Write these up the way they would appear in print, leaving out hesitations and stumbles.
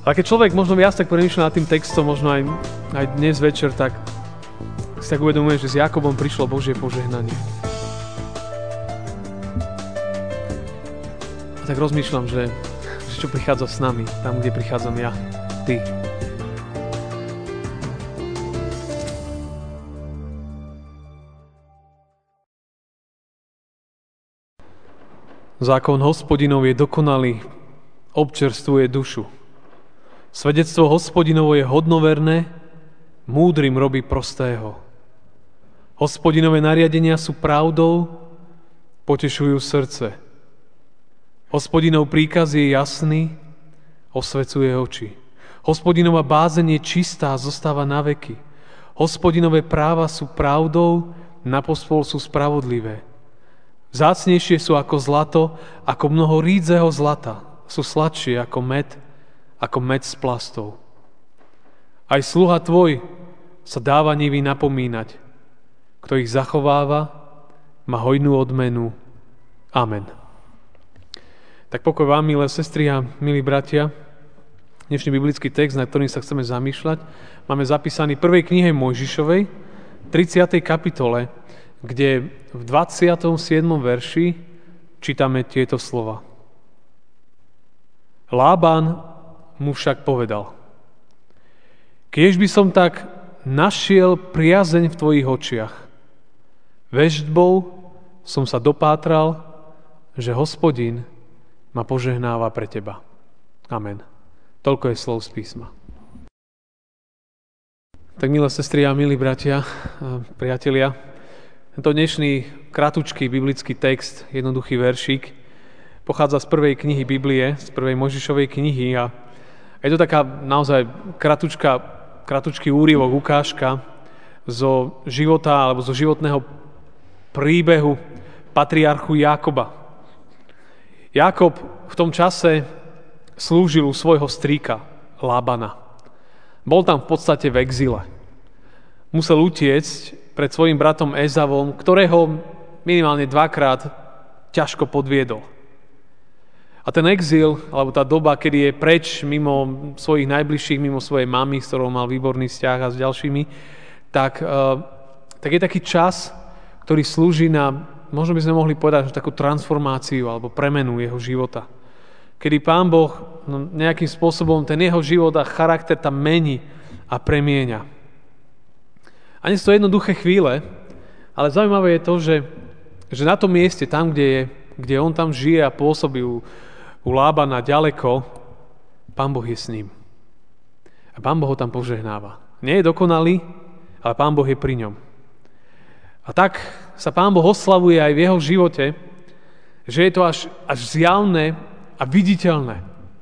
Ale keď človek možno viac tak premýšľa nad tým textom, možno aj dnes večer, tak si tak uvedomuje, že s Jakobom prišlo Božie požehnanie. A tak rozmýšľam, že čo prichádza s nami, tam, kde prichádzam ja, ty. Zákon Hospodinov je dokonalý, občerstvuje dušu. Svedectvo Hospodinovo je hodnoverné, múdrym robí prostého. Hospodinové nariadenia sú pravdou, potešujú srdce. Hospodinov príkaz je jasný, osvecuje oči. Hospodinova bázeň je čistá, zostáva na veky. Hospodinové práva sú pravdou, napospol sú spravodlivé. Vzácnejšie sú ako zlato, ako mnoho rídzeho zlata. Sú sladšie ako med z plastov. Aj sluha tvoj sa dáva nimi napomínať. Kto ich zachováva, má hojnú odmenu. Amen. Tak pokoj vám, milé sestry a milí bratia. Dnešný biblický text, na ktorým sa chceme zamýšľať, máme zapísaný v prvej knihe Mojžišovej, 30. kapitole, kde v 27. verši čítame tieto slova. Lában mu však povedal: Kiež by som tak našiel priazeň v tvojich očiach. Veštbou som sa dopátral, že Hospodin ma požehnáva pre teba. Amen. Toľko je slov z písma. Tak, milé sestry a milí bratia, priatelia, tento dnešný kratučký biblický text, jednoduchý veršík, pochádza z prvej knihy Biblie, z prvej Mojžišovej knihy a je to taká naozaj kratučký úryvok, ukážka zo života alebo zo životného príbehu patriarchu Jákoba. Jákob v tom čase slúžil u svojho strýka Lábana. Bol tam v podstate v exile. Musel utiecť pred svojim bratom Ezavom, ktorého minimálne dvakrát ťažko podviedol. A ten exil, alebo tá doba, kedy je preč mimo svojich najbližších, mimo svojej mamy, s ktorou mal výborný vzťah a s ďalšími, tak je taký čas, ktorý slúži na, možno by sme mohli povedať, takú transformáciu alebo premenu jeho života. Kedy Pán Boh nejakým spôsobom ten jeho život a charakter tam mení a premieňa. A nie sú to jednoduché chvíle, ale zaujímavé je to, že na tom mieste, tam, kde on tam žije a pôsobí u Lábana ďaleko, Pán Boh je s ním. A Pán Boh ho tam požehnáva. Nie je dokonalý, ale Pán Boh je pri ňom. A tak sa Pán Boh oslavuje aj v jeho živote, že je to až zjavné a viditeľné.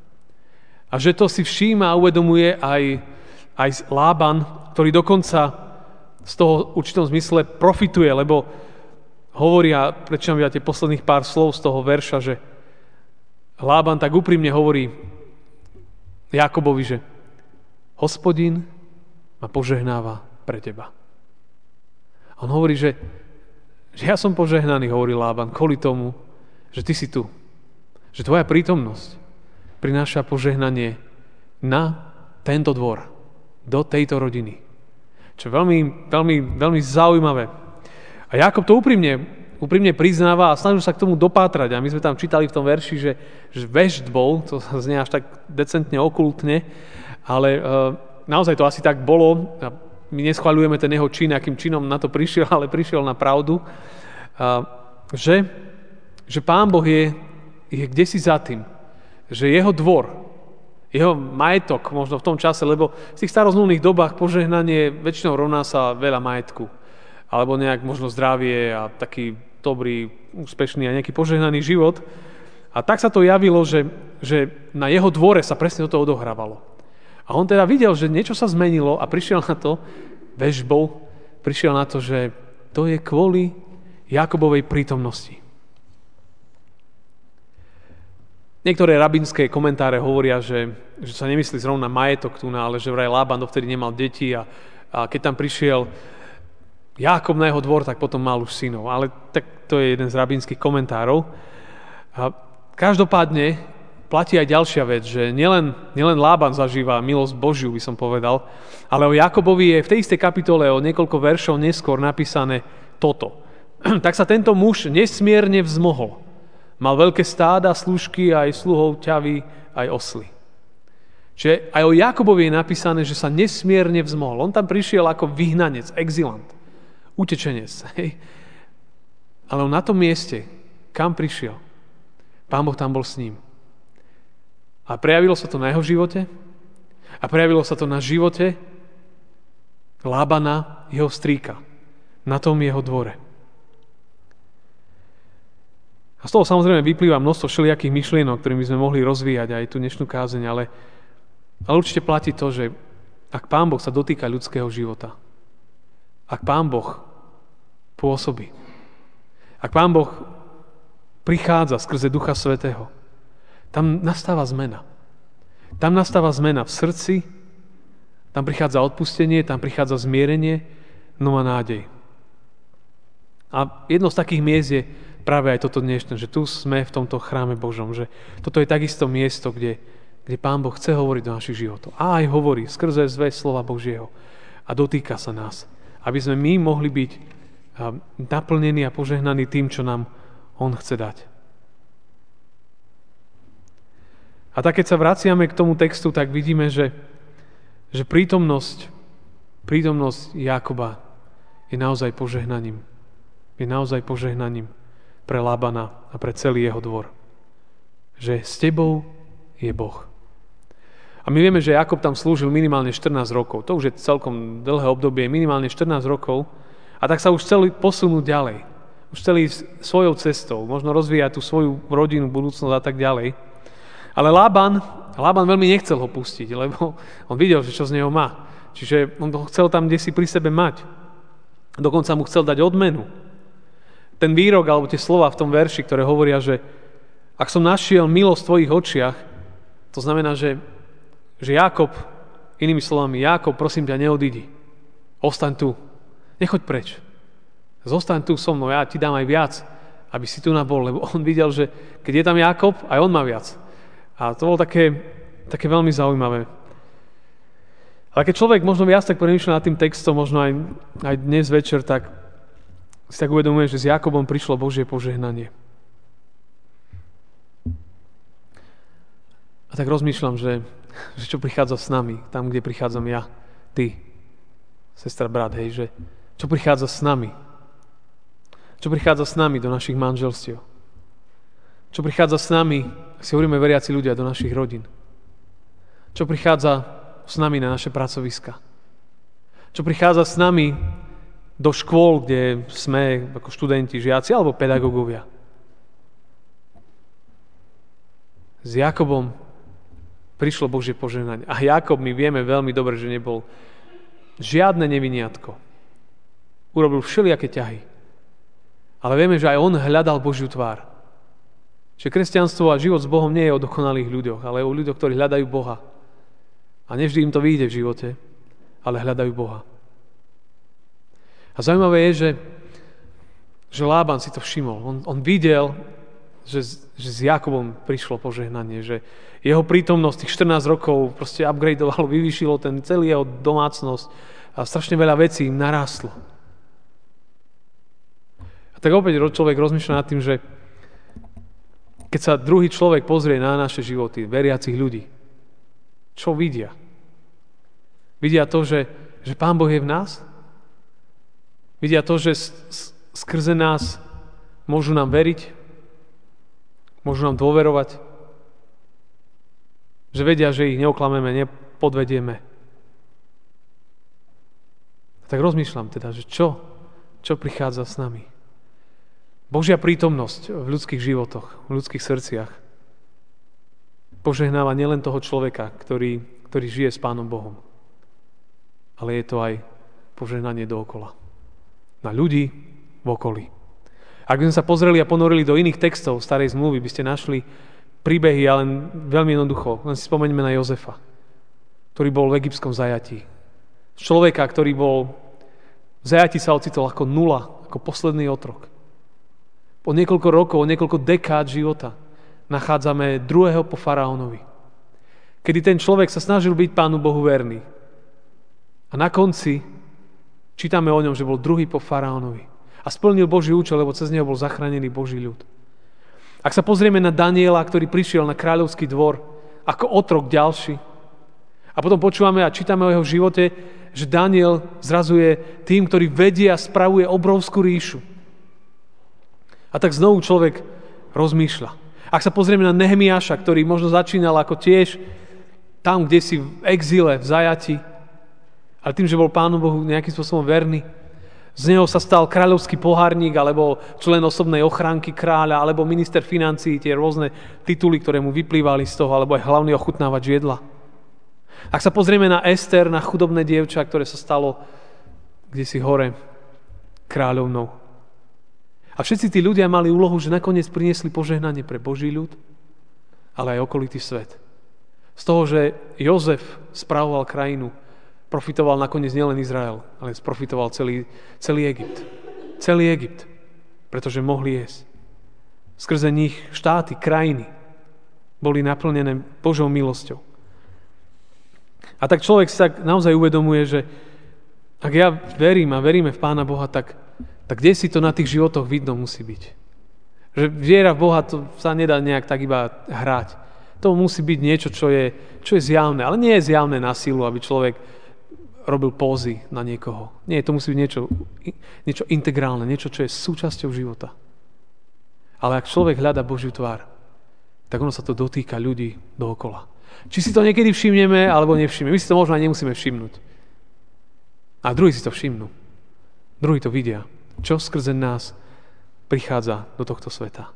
A že to si všíma a uvedomuje aj Lában, ktorý dokonca z toho v určitom zmysle profituje, lebo hovoria, prečo nám tie posledných pár slov z toho verša, že Lában tak úprimne hovorí Jákobovi, že Hospodin ma požehnáva pre teba. A on hovorí, že ja som požehnaný, hovorí Lában, kvôli tomu, že ty si tu. Že tvoja prítomnosť prináša požehnanie na tento dvor, do tejto rodiny. Čo je veľmi, veľmi, veľmi zaujímavé. A Jákob to úprimne priznáva a snažil sa k tomu dopátrať. A my sme tam čítali v tom verši, že veštbou, to znie až tak decentne okultne, ale naozaj to asi tak bolo. My neschvaľujeme ten jeho čin, akým činom na to prišiel, ale prišiel na pravdu, že Pán Boh je kdesi za tým, že jeho dvor, jeho majetok možno v tom čase, lebo v tých starozmluvných dobách požehnanie väčšinou rovná sa veľa majetku, alebo nejak možno zdravie a taký dobrý, úspešný a nejaký požehnaný život. A tak sa to javilo, že na jeho dvore sa presne toto odohrávalo. A on teda videl, že niečo sa zmenilo a prišiel na to veštbou, prišiel na to, že to je kvôli Jakobovej prítomnosti. Niektoré rabínske komentáre hovoria, že sa nemyslí zrovna majetok tu, ale že vraj Lában dovtedy nemal deti a keď tam prišiel Jákob na jeho dvor, tak potom mal už synov. Ale tak to je jeden z rabínskych komentárov. A každopádne platí aj ďalšia vec, že nielen Lában zažíva milosť Božiu, by som povedal, ale o Jakobovi je v tej istej kapitole o niekoľko veršov neskôr napísané toto. Tak sa tento muž nesmierne vzmohol. Mal veľké stáda, služky, aj sluhov, ťavy, aj osly. Čiže aj o Jakobovi je napísané, že sa nesmierne vzmohol. On tam prišiel ako vyhnanec, exilant, utečenec. Hej. Ale on na tom mieste, kam prišiel, Pán Boh tam bol s ním. A prejavilo sa to na jeho živote a prejavilo sa to na živote Lábana, jeho strýka, na tom jeho dvore. A z toho samozrejme vyplýva množstvo všelijakých myšlienok, ktorými sme mohli rozvíjať aj tú dnešnú kázeň, ale určite platí to, že ak Pán Boh sa dotýka ľudského života, ak Pán Boh pôsobí, ak Pán Boh prichádza skrze Ducha Svätého, tam nastáva zmena. Tam nastáva zmena v srdci, tam prichádza odpustenie, tam prichádza zmierenie, nová nádej. A jedno z takých miest je práve aj toto dnešné, že tu sme v tomto chráme Božom, že toto je takisto miesto, kde Pán Boh chce hovoriť do našich životov. A aj hovorí skrze zväzť slova Božieho a dotýka sa nás, aby sme my mohli byť naplnení a požehnaní tým, čo nám On chce dať. A tak, keď sa vraciame k tomu textu, tak vidíme, že prítomnosť Jákoba je naozaj požehnaním. Je naozaj požehnaním pre Lábana a pre celý jeho dvor. Že s tebou je Boh. A my vieme, že Jákob tam slúžil minimálne 14 rokov. To už je celkom dlhé obdobie, minimálne 14 rokov. A tak sa už chceli posunúť ďalej. Už chceli ísť svojou cestou, možno rozvíjať tú svoju rodinu, budúcnosť a tak ďalej. Ale Lában veľmi nechcel ho pustiť, lebo on videl, že čo z neho má. Čiže on ho chcel tam, kde si pri sebe mať. Dokonca mu chcel dať odmenu. Ten výrok, alebo tie slova v tom verši, ktoré hovoria, že ak som našiel milosť v tvojich očiach, to znamená, že Jákob, inými slovami, Jákob, prosím ťa, neodídi. Ostaň tu. Nechoď preč. Zostaň tu so mnou, ja ti dám aj viac, aby si tu nabol, lebo on videl, že keď je tam Jákob, aj on má viac. A to bolo také veľmi zaujímavé. Ale keď človek možno viac tak premýšľa nad tým textom, možno aj dnes večer, tak si tak uvedomuje, že s Jákobom prišlo Božie požehnanie. A tak rozmýšľam, že čo prichádza s nami, tam, kde prichádzam ja, ty, sestra, brat, hej, že čo prichádza s nami? Čo prichádza s nami do našich manželstiev? Čo prichádza s nami, ak si hovoríme veriaci ľudia, do našich rodín? Čo prichádza s nami na naše pracoviska? Čo prichádza s nami do škôl, kde sme ako študenti, žiaci alebo pedagógovia? S Jákobom prišlo Božie požehnanie. A Jákob, my vieme veľmi dobre, že nebol žiadne neviniatko. Urobil všelijaké ťahy. Ale vieme, že aj on hľadal Božiu tvár. Že kresťanstvo a život s Bohom nie je o dokonalých ľuďoch, ale o ľuďoch, ktorí hľadajú Boha. A nevždy im to vyjde v živote, ale hľadajú Boha. A zaujímavé je, že Lában si to všimol. On videl, že s Jákobom prišlo požehnanie, že jeho prítomnosť tých 14 rokov proste upgradeovalo, vyvýšilo ten celý jeho domácnosť a strašne veľa vecí im narástlo. A tak opäť človek rozmýšľa nad tým, že keď sa druhý človek pozrie na naše životy, veriacich ľudí, čo vidia? Vidia to, že Pán Boh je v nás? Vidia to, že skrze nás môžu nám veriť? Môžu nám dôverovať? Že vedia, že ich neoklameme, nepodvedieme? Tak rozmýšľam teda, že čo prichádza s nami? Božia prítomnosť v ľudských životoch, v ľudských srdciach požehnáva nielen toho človeka, ktorý žije s Pánom Bohom, ale je to aj požehnanie dookola. Na ľudí v okolí. Ak by sme sa pozreli a ponorili do iných textov starej zmluvy, by ste našli príbehy, ale veľmi jednoducho. Len si spomeňme na Jozefa, ktorý bol v egyptskom zajatí. Človeka, ktorý bol v zajatí, sa ocitol ako nula, ako posledný otrok. Po niekoľko rokov, niekoľko dekád života nachádzame druhého po faraónovi. Kedy ten človek sa snažil byť Pánu Bohu verný. A na konci čítame o ňom, že bol druhý po faraónovi. A splnil Boží účel, lebo cez neho bol zachránený Boží ľud. Ak sa pozrieme na Daniela, ktorý prišiel na kráľovský dvor ako otrok ďalší, a potom počúvame a čítame o jeho živote, že Daniel zrazu je tým, ktorý vedie a spravuje obrovskú ríšu. A tak znovu človek rozmýšľa. Ak sa pozrieme na Nehemiáša, ktorý možno začínal ako tiež tam, kde si v exíle, v zajati, ale tým, že bol Pánu Bohu nejakým spôsobom verný, z neho sa stal kráľovský pohárnik, alebo člen osobnej ochránky kráľa, alebo minister financií, tie rôzne tituly, ktoré mu vyplývali z toho, alebo aj hlavný ochutnávač jedla. Ak sa pozrieme na Ester, na chudobné dievča, ktoré sa stalo kdesi hore kráľovnou. A všetci tí ľudia mali úlohu, že nakoniec priniesli požehnanie pre Boží ľud, ale aj okolitý svet. Z toho, že Jozef spravoval krajinu, profitoval nakoniec nielen Izrael, ale sprofitoval celý Egypt. Celý Egypt, pretože mohli jesť. Skrze nich štáty, krajiny boli naplnené Božou milosťou. A tak človek sa naozaj uvedomuje, že ak ja verím a veríme v Pána Boha, tak kde si to na tých životoch vidno musí byť. Že viera v Boha to sa nedá nejak tak iba hrať. To musí byť niečo, čo je zjavné, ale nie je zjavné na silu, aby človek robil pózy na niekoho. Nie, to musí byť niečo integrálne, niečo, čo je súčasťou života. Ale ak človek hľadá Božiu tvár, tak ono sa to dotýka ľudí dookola. Či si to niekedy všimneme, alebo nevšimneme. My si to možno aj nemusíme všimnúť. A druhí si to všimnú. Druhí to vidia. Čo skrze nás prichádza do tohto sveta.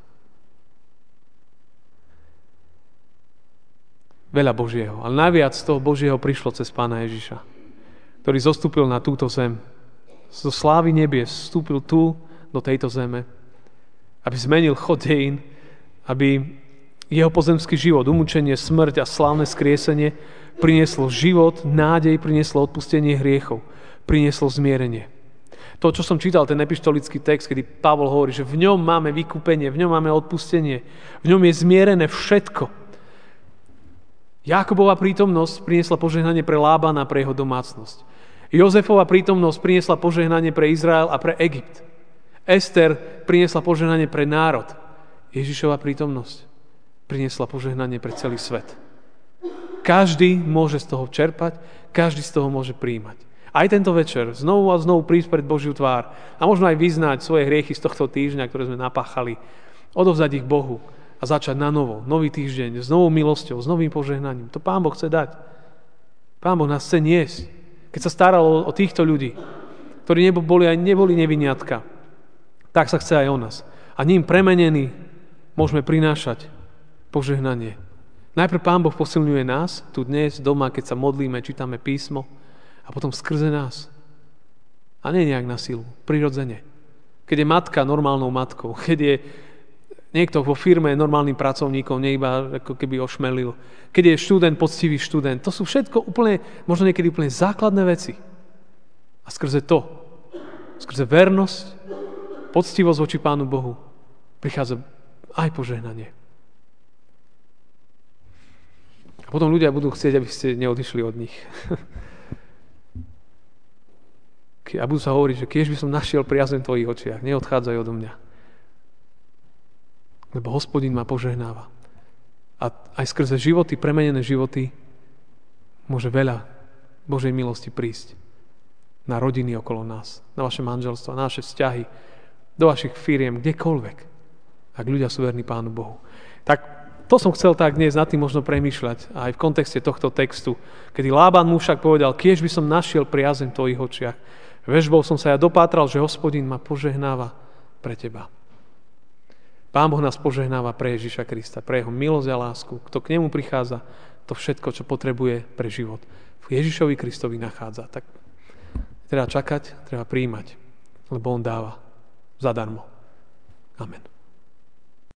Veľa Božieho. Ale najviac z toho Božieho prišlo cez Pána Ježiša, ktorý zostúpil na túto zem. Zo slávy nebies vstúpil tu, do tejto zeme, aby zmenil chod dejín, aby jeho pozemský život, umúčenie, smrť a slávne skriesenie prinieslo život, nádej, prinieslo odpustenie hriechov, prinieslo zmierenie. To, čo som čítal, ten epištolický text, kedy Pavol hovorí, že v ňom máme vykúpenie, v ňom máme odpustenie, v ňom je zmierené všetko. Jákobova prítomnosť priniesla požehnanie pre Lábana a pre jeho domácnosť. Jozefova prítomnosť priniesla požehnanie pre Izrael a pre Egypt. Ester priniesla požehnanie pre národ. Ježišova prítomnosť priniesla požehnanie pre celý svet. Každý môže z toho čerpať, každý z toho môže prijímať. Aj tento večer znovu a znovu prísť pred Božiu tvár a možno aj vyznať svoje hriechy z tohto týždňa, ktoré sme napáchali, odovzdať ich Bohu a začať na novo, nový týždeň, s novou milosťou, s novým požehnaním. To Pán Boh chce dať. Pán Boh nás chce niesť. Keď sa staral o týchto ľudí, ktorí neboli neviniatka, tak sa chce aj o nás. A ním premenení môžeme prinášať požehnanie. Najprv Pán Boh posilňuje nás, tu dnes, doma, keď sa modlíme, čítame písmo, a potom skrze nás. A nie nejak na silu, prirodzene. Keď je matka normálnou matkou, keď je niekto vo firme normálnym pracovníkom, nie iba ako keby ošmelil, keď je študent, poctivý študent, to sú všetko úplne, možno niekedy úplne základné veci. A skrze to, skrze vernosť, poctivosť voči Pánu Bohu, prichádza aj požehnanie. A potom ľudia budú chcieť, aby ste neodišli od nich. A budú sa hovoriť, že kiež by som našiel priazeň v tvojich očiach, neodchádzaj odo mňa. Lebo Hospodin ma požehnáva. A aj skrze životy, premenené životy, môže veľa Božej milosti prísť na rodiny okolo nás, na vaše manželstvo, na naše vzťahy, do vašich firiem, kdekoľvek, ak ľudia sú verní Pánu Bohu. Tak to som chcel tak dnes nad tým možno premýšľať aj v kontexte tohto textu, kedy Lában mu však povedal, kiež by som našiel priazeň v tvojich očiach. Vežbou som sa ja dopátral, že Hospodin ma požehnáva pre teba. Pán Boh nás požehnáva pre Ježiša Krista, pre jeho milosť a lásku. Kto k nemu prichádza, to všetko, čo potrebuje pre život, v Ježišovi Kristovi nachádza. Tak treba čakať, treba prijímať, lebo on dáva zadarmo. Amen.